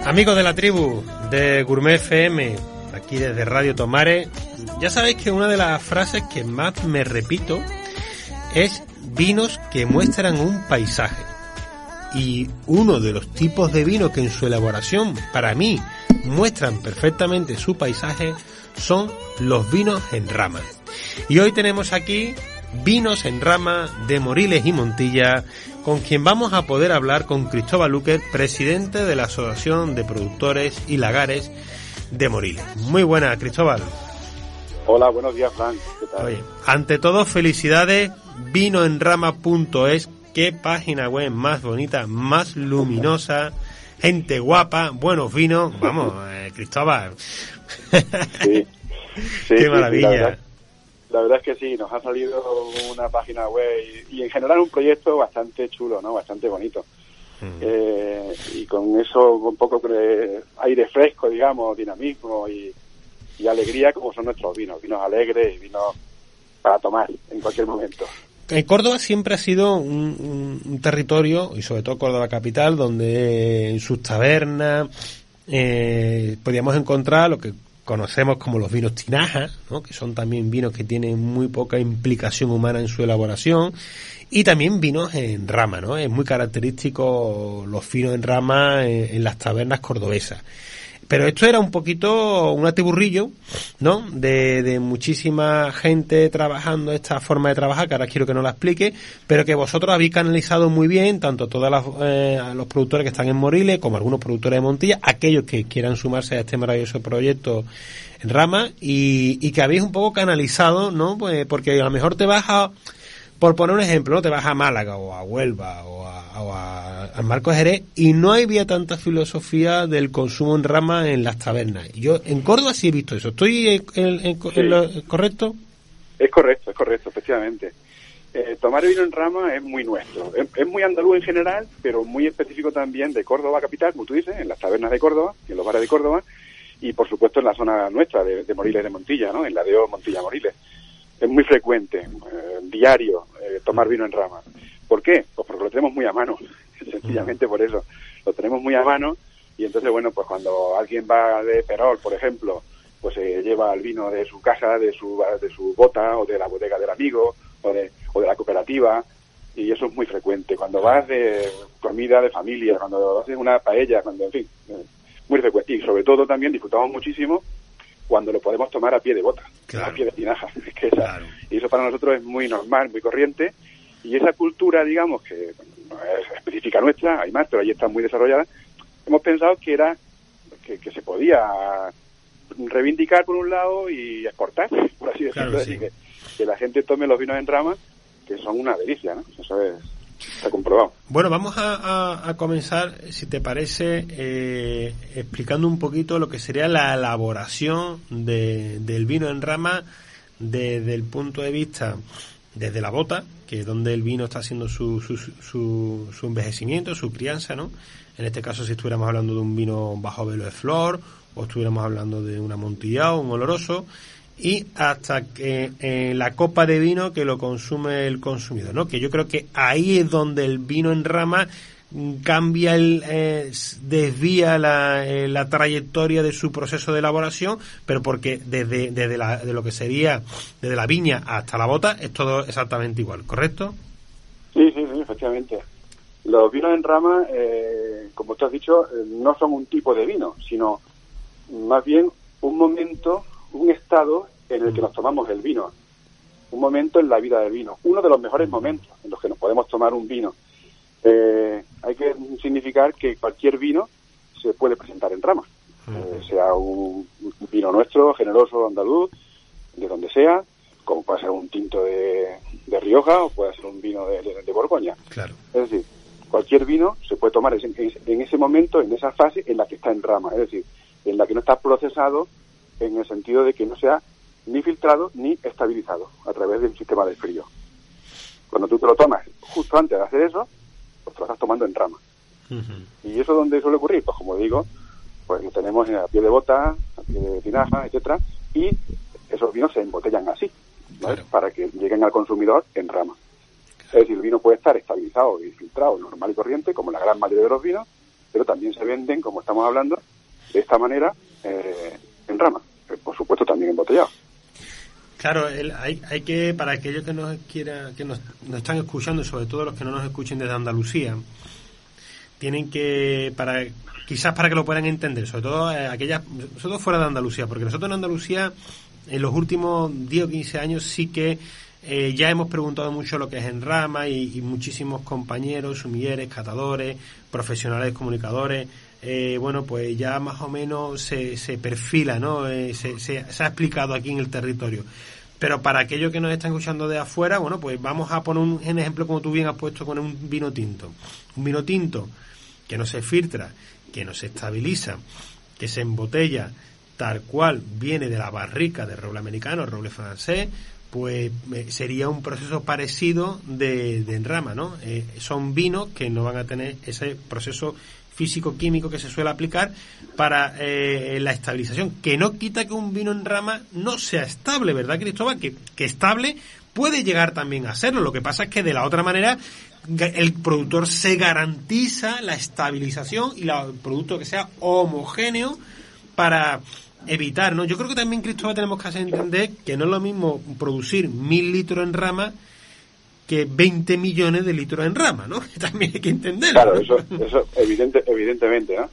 Amigos de la tribu de Gourmet FM, aquí desde Radio Tomares, ya sabéis que una de las frases que más me repito es vinos que muestran un paisaje. Y uno de los tipos de vinos que en su elaboración, para mí, muestran perfectamente su paisaje son los vinos en rama. Y hoy tenemos aquí vinos en rama de Moriles y Montilla, con quien vamos a poder hablar con Cristóbal Luque, presidente de la Asociación de Productores y Lagares de Moriles. Muy buenas, Cristóbal. Hola, buenos días, Fran. ¿Qué tal? Oye, ante todo, felicidades, vinoenrama.es, qué página web más bonita, más luminosa, gente guapa, buenos vinos. Vamos, Cristóbal. Sí, qué maravilla. Sí, la verdad es que sí, nos ha salido una página web y en general un proyecto bastante chulo, ¿no? Bastante bonito. Y con eso, un poco de aire fresco, digamos, dinamismo y alegría, como son nuestros vinos alegres y vinos para tomar en cualquier momento. Córdoba siempre ha sido un territorio, y sobre todo Córdoba capital, donde en sus tabernas podíamos encontrar lo que conocemos como los vinos tinaja, ¿no? Que son también vinos que tienen muy poca implicación humana en su elaboración, y también vinos en rama, ¿no? Es muy característico los vinos en rama en las tabernas cordobesas. Pero esto era un poquito un atiburrillo, ¿no? De muchísima gente trabajando esta forma de trabajar, que ahora quiero que nos la explique, pero que vosotros habéis canalizado muy bien, tanto todos los productores que están en Moriles, como algunos productores de Montilla, aquellos que quieran sumarse a este maravilloso proyecto en rama, y que habéis un poco canalizado, ¿no? Pues porque a lo mejor te vas a, por poner un ejemplo, ¿no? Te vas a Málaga o a Huelva al Marcos Jerez y no había tanta filosofía del consumo en rama en las tabernas. Yo en Córdoba sí he visto eso. ¿Estoy en lo correcto? Es correcto, efectivamente. Tomar vino en rama es muy nuestro. Es muy andaluz en general, pero muy específico también de Córdoba capital, como tú dices, en las tabernas de Córdoba, en los bares de Córdoba, y por supuesto en la zona nuestra de Moriles de Montilla, ¿no? En la DO Montilla Moriles. Es muy frecuente, diario, tomar vino en rama. ¿Por qué? Pues porque lo tenemos muy a mano, sencillamente por eso. Lo tenemos muy a mano y entonces, bueno, pues cuando alguien va de Ferrol, por ejemplo, pues se lleva el vino de su casa, de su bota o de la bodega del amigo o de la cooperativa, y eso es muy frecuente. Cuando vas de comida de familia, cuando haces una paella, cuando, en fin, muy frecuente. Y sobre todo también disfrutamos muchísimo cuando lo podemos tomar a pie de bota, claro, a pie de tinaja. Claro. Y eso para nosotros es muy normal, muy corriente, y esa cultura, digamos, que no es específica nuestra, hay más, pero ahí está muy desarrollada, hemos pensado que era que se podía reivindicar por un lado y exportar, por así decirlo, claro, sí. que la gente tome los vinos en rama, que son una delicia, ¿no? Eso está comprobado. Bueno, vamos a comenzar, si te parece, explicando un poquito lo que sería la elaboración del vino en rama desde el punto de vista, desde la bota, que es donde el vino está haciendo su envejecimiento, su crianza, ¿no? En este caso, si estuviéramos hablando de un vino bajo velo de flor, o estuviéramos hablando de un amontillado, un oloroso, y hasta que la copa de vino que lo consume el consumidor, ¿no? Que yo creo que ahí es donde el vino en rama cambia, desvía la trayectoria de su proceso de elaboración, pero porque de lo que sería desde la viña hasta la bota es todo exactamente igual, ¿correcto? Sí, efectivamente. Los vinos en rama, como tú has dicho, no son un tipo de vino, sino más bien un momento, un estado en el que nos tomamos el vino, un momento en la vida del vino, uno de los mejores momentos en los que nos podemos tomar un vino. Hay que significar que cualquier vino se puede presentar en rama, sea un vino nuestro, generoso, andaluz, de donde sea, como puede ser un tinto de Rioja o puede ser un vino de Borgoña. Claro. Es decir, cualquier vino se puede tomar en ese momento, en esa fase en la que está en rama, es decir, en la que no está procesado en el sentido de que no sea ni filtrado ni estabilizado a través del sistema de frío. Cuando tú te lo tomas justo antes de hacer eso, pues te lo estás tomando en rama. ¿Y eso dónde suele ocurrir? Pues como digo, pues lo tenemos a pie de bota, a pie de tinaja, etcétera, y esos vinos se embotellan así, ¿vale? Claro. Para que lleguen al consumidor en rama. Es decir, el vino puede estar estabilizado y filtrado normal y corriente, como la gran mayoría de los vinos, pero también se venden, como estamos hablando, de esta manera, en rama, por supuesto también embotellado. Claro, hay que, para aquellos que nos están escuchando, sobre todo los que no nos escuchen desde Andalucía, tienen que, quizás para que lo puedan entender, sobre todo nosotros fuera de Andalucía, porque nosotros en Andalucía en los últimos 10 o 15 años sí que ya hemos preguntado mucho lo que es en rama y muchísimos compañeros, sumilleres, catadores, profesionales comunicadores, bueno, pues ya más o menos se perfila, ¿no? Se ha explicado aquí en el territorio. Pero para aquellos que nos están escuchando de afuera, bueno, pues vamos a poner un ejemplo, como tú bien has puesto, con un vino tinto. Un vino tinto que no se filtra, que no se estabiliza, que se embotella tal cual viene de la barrica de roble americano, roble francés, pues sería un proceso parecido de enrama, ¿no? Son vinos que no van a tener ese proceso físico-químico que se suele aplicar para la estabilización, que no quita que un vino en rama no sea estable, ¿verdad, Cristóbal? Que estable puede llegar también a serlo. Lo que pasa es que de la otra manera el productor se garantiza la estabilización y el producto que sea homogéneo para evitar, ¿no? Yo creo que también, Cristóbal, tenemos que hacer entender que no es lo mismo producir 1.000 litros en rama que 20 millones de litros en rama, ¿no? También hay que entenderlo. Claro, eso evidentemente, ¿no?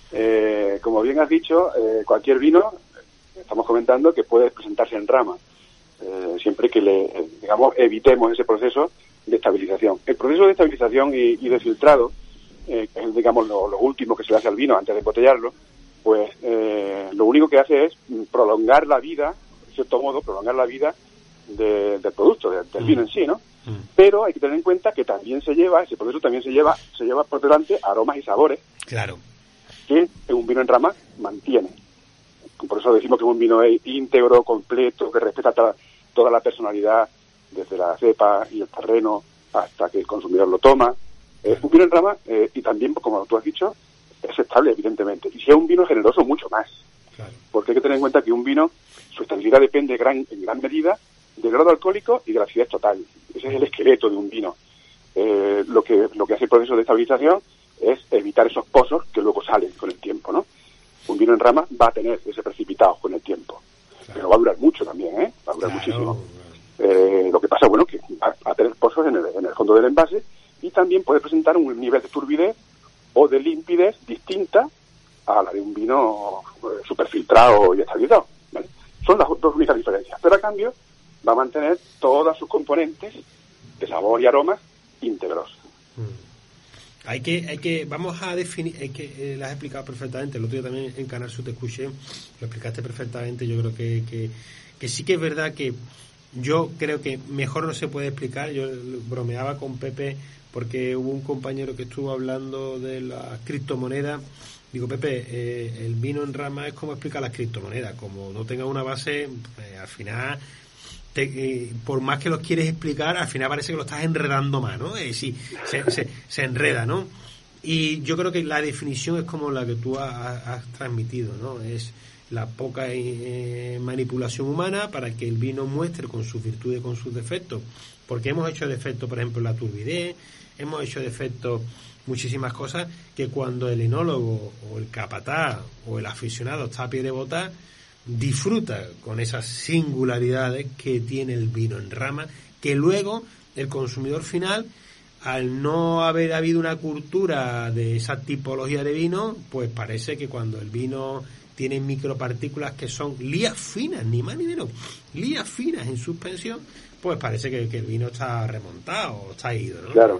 Como bien has dicho, cualquier vino, estamos comentando, que puede presentarse en rama, siempre que digamos, evitemos ese proceso de estabilización. El proceso de estabilización y de filtrado, que es, digamos, lo último que se le hace al vino antes de embotellarlo, pues lo único que hace es prolongar la vida, de cierto modo, prolongar la vida del producto, del vino en sí, ¿no? Pero hay que tener en cuenta que también ese proceso también se lleva por delante aromas y sabores. Claro. Que un vino en rama mantiene. Por eso decimos que un vino es íntegro, completo, que respeta toda la personalidad, desde la cepa y el terreno hasta que el consumidor lo toma. Un vino en rama, y también, como tú has dicho, es estable, evidentemente. Y si es un vino generoso, mucho más. Claro. Porque hay que tener en cuenta que un vino, su estabilidad depende en gran medida del grado alcohólico y de la acidez total. Ese es el esqueleto de un vino. Lo que hace el proceso de estabilización es evitar esos pozos que luego salen con el tiempo, ¿no? Un vino en rama va a tener ese precipitado con el tiempo. Claro. Pero va a durar mucho también, va a durar muchísimo. Lo que pasa, bueno, que va a tener pozos en el fondo del envase y también puede presentar un nivel de turbidez o de limpidez distinta a la de un vino superfiltrado y estabilizado, ¿vale? Son las dos únicas diferencias. Pero a cambio va a mantener todas sus componentes de sabor y aromas íntegros. Vamos a definir, lo has explicado perfectamente. El otro día también en Canal Sur te escuché, lo explicaste perfectamente. Yo creo que sí que es verdad que yo creo que mejor no se puede explicar. Yo bromeaba con Pepe porque hubo un compañero que estuvo hablando de las criptomonedas. Digo, Pepe, el vino en rama es como explicar las criptomonedas. Como no tenga una base, al final, por más que los quieres explicar, al final parece que lo estás enredando más, ¿no? Se enreda, ¿no? Y yo creo que la definición es como la que tú has transmitido, ¿no? Es la poca manipulación humana para que el vino muestre con sus virtudes y con sus defectos. Porque hemos hecho defectos, por ejemplo, la turbidez, hemos hecho defectos muchísimas cosas que cuando el enólogo o el capataz o el aficionado está a pie de bota, disfruta con esas singularidades que tiene el vino en rama, que luego el consumidor final, al no haber habido una cultura de esa tipología de vino, pues parece que cuando el vino tiene micropartículas que son lías finas, ni más ni menos, lías finas en suspensión, pues parece que el vino está remontado, está ido, ¿no? Claro.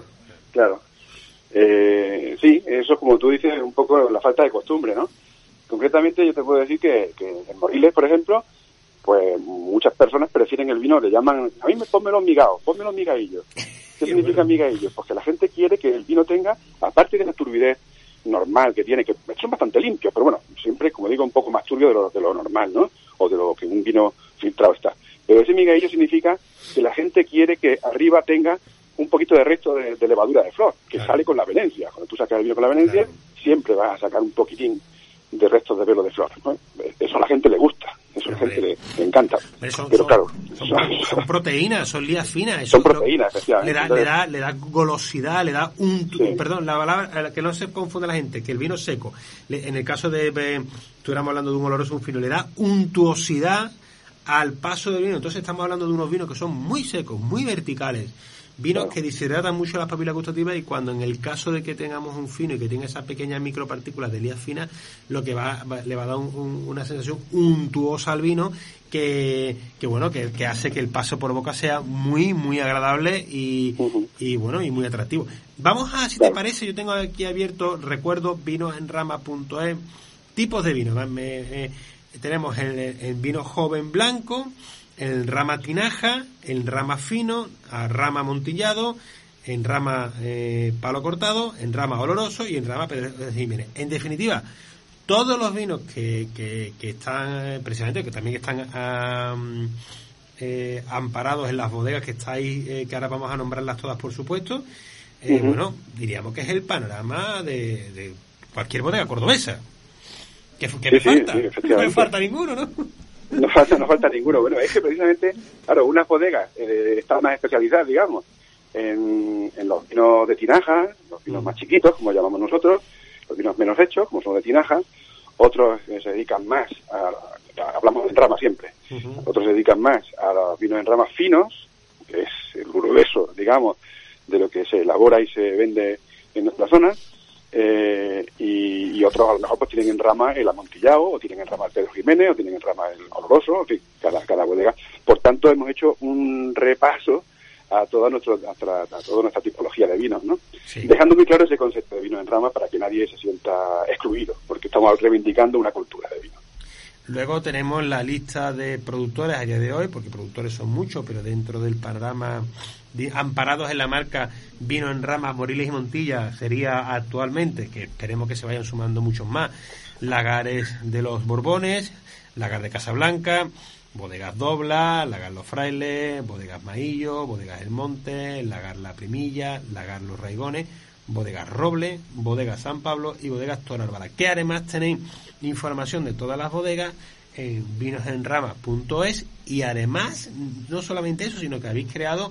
Sí, eso es como tú dices, un poco la falta de costumbre, ¿no? Concretamente yo te puedo decir que en Moriles, por ejemplo, pues muchas personas prefieren el vino, le llaman, a mí pónmelo migado, pónmelo migaillo. ¿Qué significa migaillo? Pues que la gente quiere que el vino tenga, aparte de la turbidez normal que tiene, que son bastante limpios, pero bueno, siempre, como digo, un poco más turbio de lo normal, ¿no? O de lo que un vino filtrado está. Pero ese migaillo significa que la gente quiere que arriba tenga un poquito de resto de levadura de flor, que sale con la venencia. Cuando tú sacas el vino con la venencia, siempre vas a sacar un poquitín de restos de velo de flor, ¿no? Eso a la gente le gusta, eso a la gente le encanta. Pero claro, Son proteínas, son lías finas. Eso son proteínas, efectivamente. Le da golosidad, le da perdón, la palabra, que no se confunde la gente, que el vino seco, en el caso de, estuviéramos hablando de un oloroso, un fino, le da untuosidad al paso del vino. Entonces estamos hablando de unos vinos que son muy secos, muy verticales. Vinos que deshidratan mucho las papilas gustativas, y cuando en el caso de que tengamos un fino y que tenga esas pequeñas micropartículas de lías finas, lo que le va a dar una sensación untuosa al vino que hace que el paso por boca sea muy, muy agradable y muy atractivo. Vamos a, si te parece, yo tengo aquí abierto, recuerdo, vinosenrama.es, tipos de vino. Tenemos el vino joven blanco, en rama tinaja, en rama fino, a rama amontillado, en rama palo cortado, en rama oloroso y en rama Pedro Jiménez. En definitiva, todos los vinos que están, precisamente, que también están amparados en las bodegas que estáis, que ahora vamos a nombrarlas todas, por supuesto, diríamos que es el panorama de cualquier bodega cordobesa. ¿Qué me falta? Sí, no me falta ninguno, ¿no? No falta ninguno. Bueno, es que precisamente, claro, unas bodegas están más especializadas, digamos, en los vinos de tinaja, los vinos más chiquitos, como llamamos nosotros, los vinos menos hechos, como son de tinaja. Otros se dedican más hablamos en rama siempre. Otros se dedican más a los vinos en ramas finos, que es el grueso, digamos, de lo que se elabora y se vende en nuestra zona. Y otros a lo mejor pues tienen en rama el amontillado, o tienen en rama el Pedro Jiménez, o tienen en rama el oloroso, en fin, cada bodega. Por tanto, hemos hecho un repaso a toda nuestra tipología de vinos, ¿no? Sí. Dejando muy claro ese concepto de vino en rama para que nadie se sienta excluido, porque estamos reivindicando una cultura de vino. Luego tenemos la lista de productores a día de hoy, porque productores son muchos, pero dentro del panorama amparados en la marca Vino en Ramas, Moriles y Montilla sería actualmente, que esperemos que se vayan sumando muchos más, Lagares de los Borbones, Lagar de Casablanca, Bodegas Dobla, Lagar Los Frailes, Bodegas Maillo, Bodegas El Monte, Lagar La Primilla, Lagar Los Raigones, Bodegas Roble, Bodegas San Pablo y Bodegas Toralbala, que además tenéis información de todas las bodegas en vinosenrama.es, y además no solamente eso, sino que habéis creado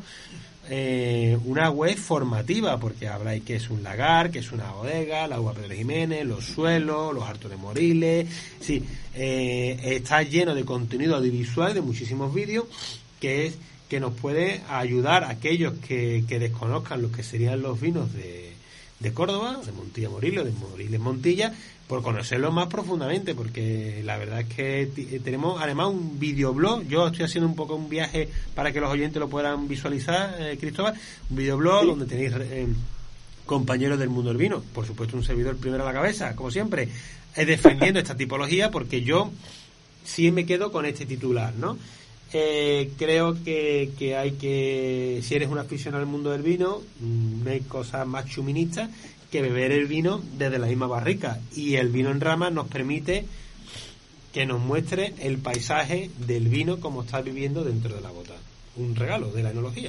una web formativa, porque habláis que es un lagar, que es una bodega, la uva Pedro Jiménez, los suelos, los hartos de Moriles. Sí, está lleno de contenido audiovisual, de muchísimos vídeos, que nos puede ayudar a aquellos que desconozcan lo que serían los vinos de Córdoba, de Montilla Moriles, de Moriles Montilla, por conocerlos más profundamente, porque la verdad es que tenemos además un videoblog. Yo estoy haciendo un poco un viaje para que los oyentes lo puedan visualizar, Cristóbal, un videoblog donde tenéis compañeros del mundo del vino, por supuesto un servidor primero a la cabeza, como siempre, defendiendo esta tipología, porque yo sí me quedo con este titular, ¿no? Creo que hay que, si eres un aficionado al mundo del vino, no hay cosa más chuminista que beber el vino desde la misma barrica, y el vino en rama nos permite que nos muestre el paisaje del vino como está viviendo dentro de la bota. Un regalo de la enología.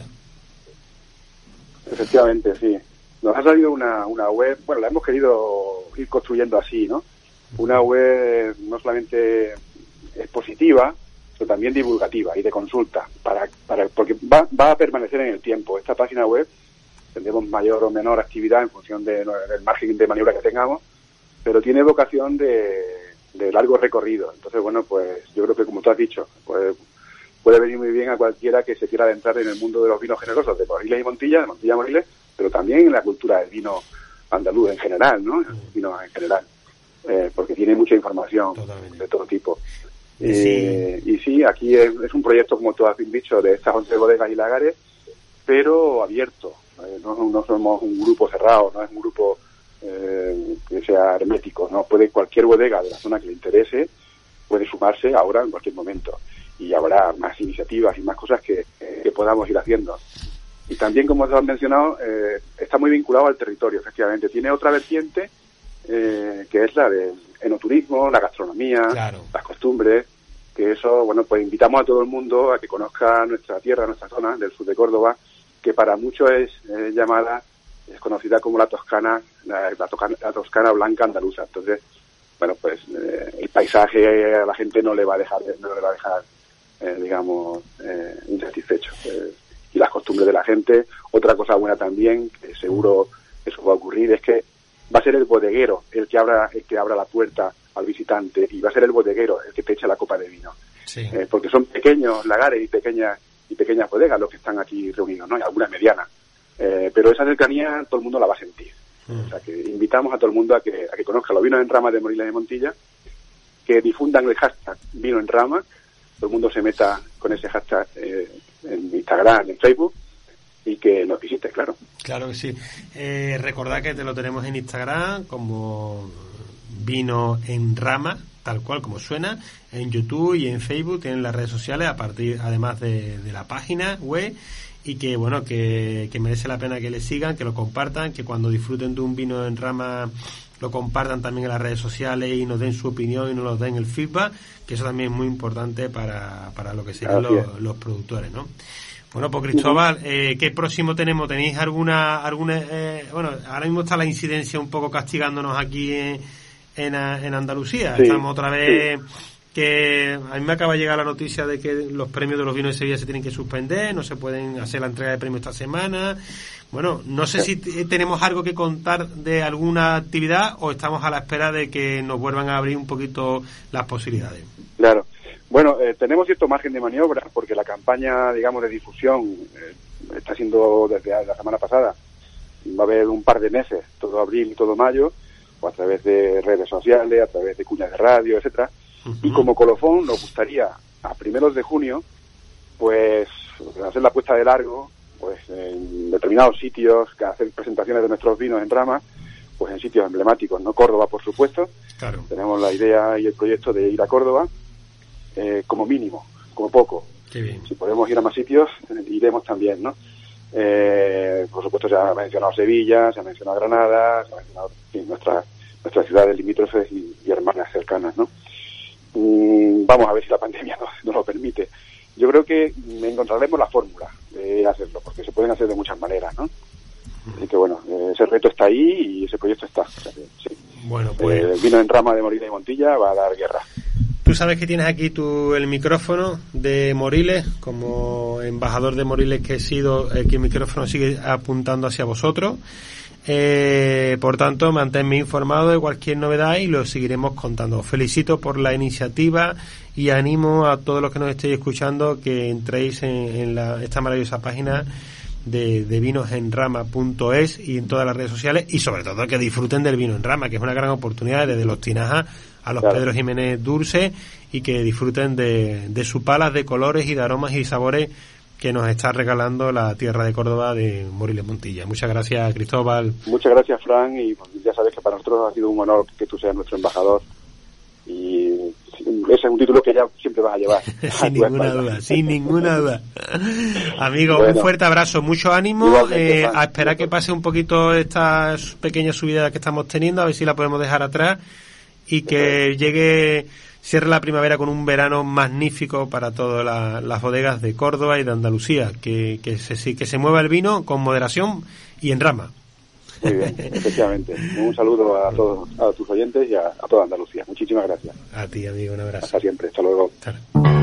Efectivamente, sí. Nos ha salido una web, bueno, la hemos querido ir construyendo así, ¿no? Una web no solamente expositiva, pero también divulgativa y de consulta, porque va a permanecer en el tiempo. Esta página web tendremos mayor o menor actividad en función del margen de maniobra que tengamos, pero tiene vocación de largo recorrido. Entonces, bueno, pues yo creo que, como tú has dicho, pues puede venir muy bien a cualquiera que se quiera adentrar en el mundo de los vinos generosos de Moriles y Montilla, de Montilla Moriles, pero también en la cultura del vino andaluz en general, ¿no? El vino en general, porque tiene mucha información de todo tipo. Y sí, aquí es un proyecto, como tú has dicho, de estas 11 bodegas y lagares, pero abierto. No somos un grupo cerrado, no es un grupo que sea hermético, no, puede cualquier bodega de la zona que le interese puede sumarse ahora en cualquier momento, y habrá más iniciativas y más cosas que podamos ir haciendo. Y también, como has mencionado, está muy vinculado al territorio, efectivamente. Tiene otra vertiente que es la del enoturismo, la gastronomía, claro, las costumbres, que eso, bueno, pues invitamos a todo el mundo a que conozca nuestra tierra, nuestra zona del sur de Córdoba, que para muchos es conocida como la Toscana blanca andaluza. Entonces, bueno, pues el paisaje a la gente no le va a dejar insatisfechos. Y las costumbres de la gente. Otra cosa buena también, que seguro eso va a ocurrir, es que va a ser el bodeguero el que abra la puerta al visitante, y va a ser el bodeguero el que te eche la copa de vino. Sí. Porque son pequeños lagares y pequeñas bodegas los que están aquí reunidos, ¿no? Y algunas medianas. Pero esa cercanía todo el mundo la va a sentir. O sea, que invitamos a todo el mundo a que conozca los vinos en rama de Moriles de Montilla, que difundan el hashtag vino en rama, todo el mundo se meta con ese hashtag en Instagram, en Facebook, y que nos visite, claro. Claro que sí. Recordad que te lo tenemos en Instagram como Vino en Rama, tal cual como suena, en YouTube y en Facebook, tienen las redes sociales, además de la página web, y que bueno, que merece la pena que le sigan, que lo compartan, que cuando disfruten de un vino en rama lo compartan también en las redes sociales y nos den su opinión y nos den el feedback, que eso también es muy importante para lo que serían los productores, ¿no? Bueno, pues Cristóbal, ¿qué próximo tenemos? ¿Tenéis alguna bueno, ahora mismo está la incidencia un poco castigándonos aquí en Andalucía. Sí, estamos otra vez, que a mí me acaba de llegar la noticia de que los premios de los vinos de Sevilla se tienen que suspender, no se pueden hacer la entrega de premios esta semana. Bueno, no sé si tenemos algo que contar de alguna actividad o estamos a la espera de que nos vuelvan a abrir un poquito las posibilidades. Claro. Bueno, tenemos cierto margen de maniobra porque la campaña, digamos, de difusión está siendo desde la semana pasada. Va a haber un par de meses, todo abril y todo mayo, o a través de redes sociales, a través de cuñas de radio, etcétera. Y como colofón nos gustaría a primeros de junio pues hacer la puesta de largo pues en determinados sitios, que hacer presentaciones de nuestros vinos en rama, pues en sitios emblemáticos, ¿no? Córdoba, por supuesto. Claro. Tenemos la idea y el proyecto de ir a Córdoba como mínimo, como poco. Qué bien. Si podemos ir a más sitios, iremos también, ¿no? Por supuesto se ha mencionado Sevilla, se ha mencionado Granada, se ha mencionado nuestras ciudades limítrofes y hermanas cercanas, ¿no? Vamos a ver si la pandemia nos lo permite. Yo creo que encontraremos la fórmula de hacerlo, porque se pueden hacer de muchas maneras, ¿no? Así que bueno, ese reto está ahí y ese proyecto está. O sea que, sí. Bueno, pues el vino en rama de Moriles y Montilla va a dar guerra. Tú sabes que tienes aquí el micrófono de Moriles, como embajador de Moriles que he sido, que el micrófono sigue apuntando hacia vosotros. Por tanto, manténme informado de cualquier novedad y lo seguiremos contando. Os felicito por la iniciativa y animo a todos los que nos estéis escuchando que entréis en esta maravillosa página de vinosenrama.es y en todas las redes sociales, y sobre todo que disfruten del vino en rama, que es una gran oportunidad desde los Tinajas a los Pedro Jiménez Dulce, y que disfruten de sus palas de colores y de aromas y sabores que nos está regalando la tierra de Córdoba de Moriles Montilla. Muchas gracias, Cristóbal. Muchas gracias, Fran, y ya sabes que para nosotros ha sido un honor que tú seas nuestro embajador, y ese es un título que ya siempre vas a llevar. Sin ninguna duda. Amigo, bueno, un fuerte abrazo, mucho ánimo, a esperar que pase un poquito esta pequeña subida que estamos teniendo, a ver si la podemos dejar atrás y que cierre la primavera con un verano magnífico para todas las bodegas de Córdoba y de Andalucía, que se mueva el vino con moderación y en rama. Muy bien, efectivamente. Un saludo a todos, a tus oyentes y a toda Andalucía. Muchísimas gracias. A ti, amigo, un abrazo. Hasta siempre, hasta luego. Hasta luego.